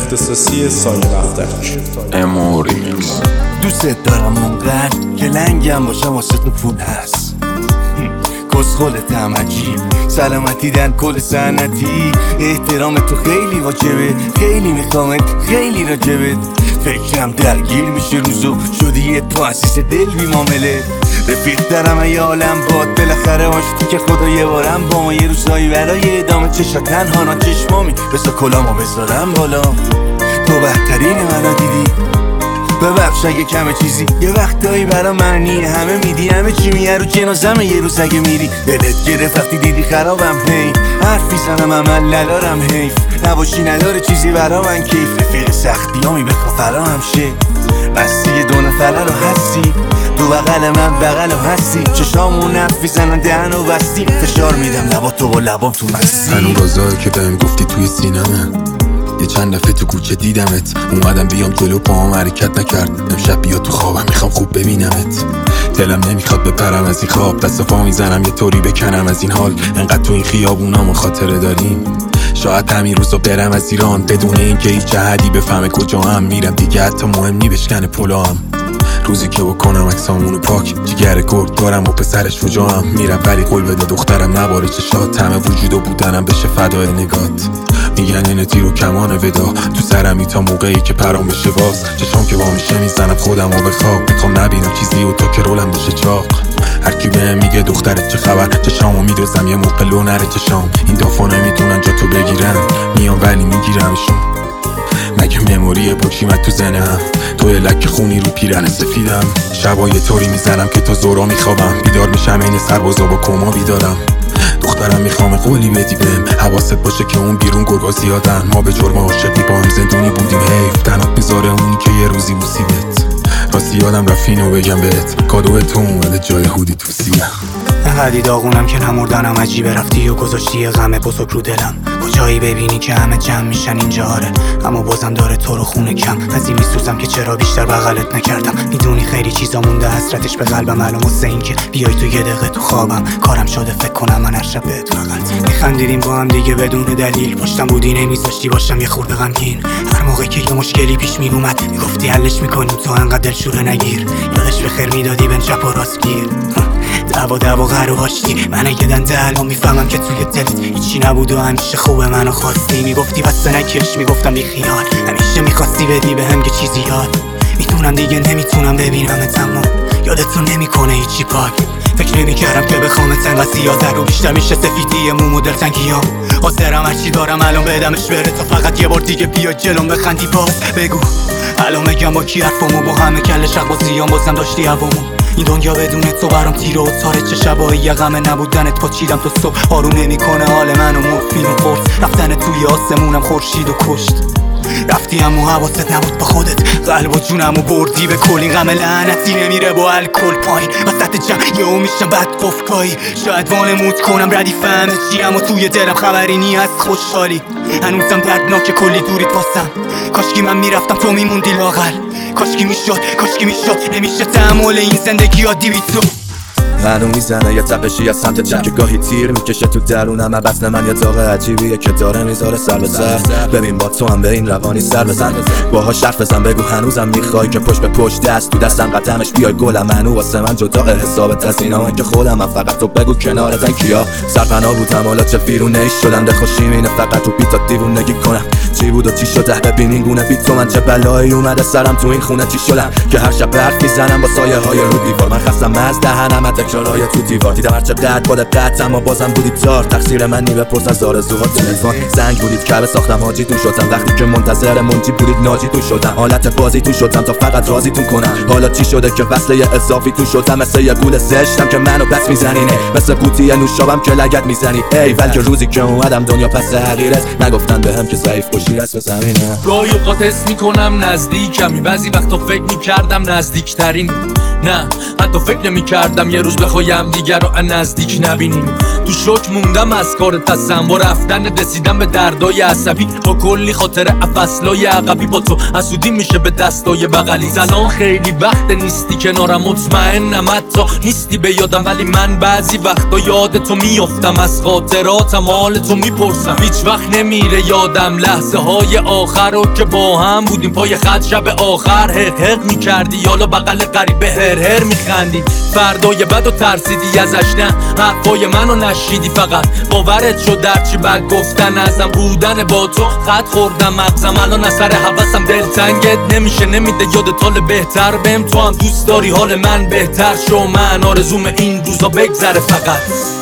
اختصاصی سایه دفترچ اموریکس. دوست دارم اونقدر که لنگم باشم واسه تو پول هست. کسخلت هم عجیب، سلامتی در کل سنتی. احترام تو خیلی واجبه، خیلی میخوامت، خیلی راجبت. فکرم درگیر میشه روزو، شدی یه تأسیس دل بی معامله. رفیق دارم ای عالم باد، بالاخره آشتی که خدا یه بارم با ما. یه روزایی برای ادامه چشا تنها نا چشمامی، بسا کلامو بذارم بالا. تو بهترین منو دیدی، ببخش اگه کمه چیزی. یه وقتایی برا معنی همه میدی، همه چی میه رو جنازمه. یه روز اگه میری دلت گرفت وقتی دیدی خرابم. هی حرف میزنم عمل نلارم، حیف نباشی نداره چیزی برا من کیف. رفیق سختیامی بخوا فرا هم شه، بستی یه دو نفره رو هستی. تو بغل من بغل هستی، چشامون نف میزنن دهنو بستی. فشار میدم لبا تو با لبام تو مستی. هنو رازایی که بهم گفتی توی سینمه، یه چند دفعه تو کوچه دیدمت. اومدم بیام جلو پاهم حرکت نکرد. امشب بیا تو خوابم میخوام خوب ببینمت. دلم نمیخواد بپرم از این خواب، دست و پا میزنم یه طوری بکنم از این حال. انقدر تو این خیابونامو خاطره داریم، شاید همین روزا برم از ایران بدون اینکه هیچ احدی بفهمه کجا هم میرم. دیگه حتی مهم نی بشکنه پلام. روزی که بکنم عکسامونو پاک، جگر گرد دارم و پسرش شجاعم. میرم ولی قول بده دخترم نباره چشات، همه وجود و بودنم بشه فدای نگات. میگن اینه تیر و کمان ودا تو سرمی تا موقعی که پرام بشه باز. چشام که وا میشه میزنم خودم و به خواب، میخوام نبینم چیزی و تا که رولم بشه چاق. هر کی بهم میگه دخترت چه خبر، چشامو میدوزم یه موقع لو نره چشام. این دافا نمیتونن جا تو بگیرن، میام ولی میگیرمشون. مگه مموری پشیمت تو ذهنم، توی لک خونی رو پیرن سفیدم. شبا یه طوری میزنم که تا زورا میخوابم، بیدار میشم این سربازا با کما بیدارم. دخترم میخوام قولی بدی بهم، حواست باشه که اون بیرون گرگا زیادن. ما به جرم عاشقی با هم زندونی بودیم، حیف تنات میذاره اونی که یه روزی مصیبت. راستی یادم رفت اینو بگم بهت، کادو تو اومده جای هودی تو سینه. انقدی داغونم که نمردنم عجیبه، رفتی و گذاشتی غم بزرگ رو دلم. کجایی ببینی که همه جمع میشن اینجا آره، اما بازم داره تو رو خونه کم. از این میسوزم که چرا بیشتر بغلت نکردم. میدونی خیلی چیزا مونده حسرتش به قلبم، الان واسه این که بیای تو یه دقیقه تو خوابم. کارم شده فکر کنم من هر شب بهت فقط میخندیدیم با هم دیگه بدون دلیل. پشتم بودی نمیذاشتی باشم یه خورده غمگین. هر موقعی که یه مشکلی پیش میومد میگفتی حلش میکنیم، تو انقدر دلشوره نگیر. یادش بخیر میدادی بهم چپ و راست گیر. دعوا قهر و هاشتی من اگه دنده الان میفهمم که توی دلت هیچی نبود و همیشه خوبه منو خواستی. میگفتی بسته نکش، میگفتم بی خیال، همیشه میخواستی بدی بهم که چیزی یاد. میتونم دیگه نمیتونم ببینمت اما یادتون نمیکنه هیچی پاک. فکر نمیکردم که بخوامت انقدر سیاه رو بیشتر میشه سفیدی موم و دلتنگیام. حاضرم هرچی دارم الان بدمش بره تا فقط یه بار دیگه بیا جلوم بخندی. باز بگو الان میگم با کی حرفمو، با همه کل شق بازیام بازم داشتی هوامو. این دنیا بدون تو برام تیره و تاره، چه شبایی یه غم نبودنت پاچیدم تا صبح. آروم نمیکنه حال منو مفیلم فرس، رفتن توی آسمونم خورشید و کشت. رفتی امو حواست نبود با خودت، قلب و جونمو بردی به کل. این غم لعنتی نمیره با الکل پایین وسط جمع یهو میشم بد قفکایی. شاید وانمود کنم ردی فهمت چی، اما توی دلم خبری نی از خوشحالی. هنوزم دردناک کلی دوریت واسم، کاشکی من میرفتم تو میموندی لاغر. کاشکی میشد نمیشه تحمل این زندگی عادی بی تو. منو میزنه یه تپشی از سمت چپ که گاهی تیر میکشه تو درونم. بسن من یه داغ عجیبیه که داره میذاره سر به سر. ببین با تو هم به این روانی سر بزن، باهاش حرف بزن، بگو هنوزم میخوای که پشت به پشت دست تو دستم قدمش بیای گلم. منو واسه من جدا حسابت از اینا من که خودم من، فقط تو بگو کنارت این کیا. سرپنا بودم حالا چه ویرونه ایش شدم، ده خوشیم اینه فقط تو بیتا دیوونگی کنم. چی بود و چی شده ببین این گونه بی تو من چه بلایی اومده سرم تو این خونه چی شدم که هر شب حرف میزنم با سایه های رو دیوار. من خستم از دهنم تکرارای تو دیوار، دیدم هر چقدر با دقت اما بازم بودی تار. تقصیر من نی بپرس از آرزوهات تلفن، زنگ بودید که ساختم حاجی تو شدم. وقتی که منتظر منجی بودید ناجی تو شدم، حالت بازی تو شدم تا فقط راضیتون کنم. حالا چی شده که وصله اضافی تو شدم، مثل یه گول زشتم که منو پس میزنینه، مثل قوطی نوشابم که لگد میزنی. ای ول که روزی که اومدم دنیا پس حقیرت، نگفتن بهم که ضعیف باشی رس به زمینه. گاهی اوقات حس میکنم نزدیکمی، بعضی وقتا فکر میکردم نزدیکترین. نه حتی فکر نمیکردم یه روز بخوایم دیگر رو نزدیک نبینیم. تو شوک موندم از کار تصم و رفتن، رسیدم به دردای عصبی با کلی خاطر افصلای عقبی. با تو حسودی میشه به دستای بغلی. زنان خیلی وقت نیستی کنارم، مطمئنم حتی نیستی به یادم، ولی من بعضی وقتا یاد تو میافتم، از خاطراتم حال تو میپرسم. هیچ وقت نمیره یادم لحظه های آخر رو که با هم بودیم پای خط شب آخر. حق میکردی یالا بغل غریبه هر میخندی. فردای بد و ترسیدی ازش، نه حرفای منو نشیدی، فقط باورت شد درچی بد گفتن ازم بودن با تو. خط خوردم مغزم الان از سر حواسم، دلتنگت نمیشه نمیده یادت حال بهتر بهم. تو هم دوست داری حال من بهتر شو، من آرزوم این روزا بگذره فقط.